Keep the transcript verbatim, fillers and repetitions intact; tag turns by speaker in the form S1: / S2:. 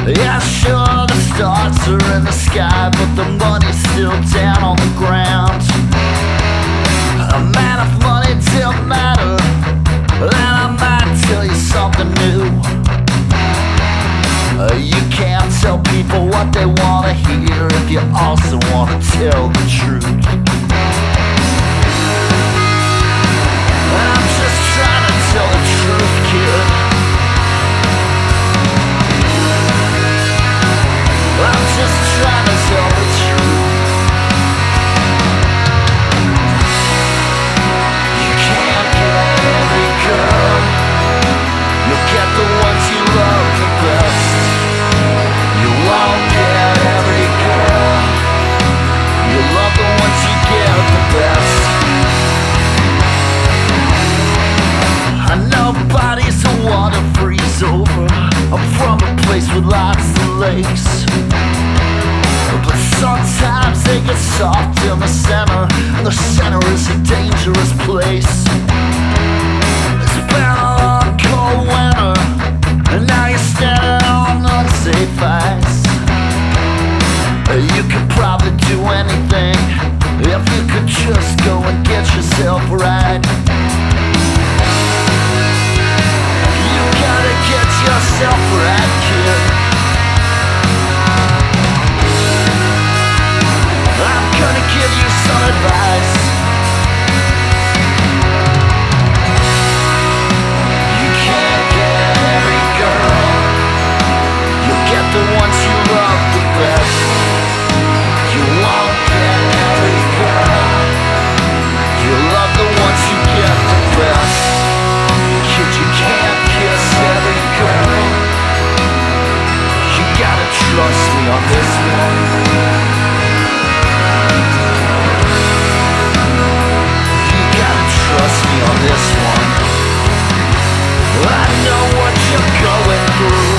S1: Yeah, sure, the stars are in the sky, but the money's still down on the ground. A man, if money didn't matter, then I might tell you something new. Uh, you can't tell people what they wanna hear if you also wanna tell the truth. And I'm just trying to tell the truth, kid. I'm just trying to tell the truth. You can't get every girl. You'll get the ones you love the best. You won't get every girl. You love the ones you get the best. I know bodies of water freeze over. I'm from a place with lots of lakes, but sometimes they get soft in the center, and the center is a dangerous place. It's been a long cold winter, and now you're standing on unsafe ice. You could probably do anything if you could just go and get yourself right. You gotta get yourself right, kid. I'm gonna give you some advice. You can't get every girl. You'll get the ones you love the best. You won't get every girl. You love the ones you get the best. Kid, you can't kiss every girl. You gotta trust me on this one. Trust me on this one. I know what you're going through.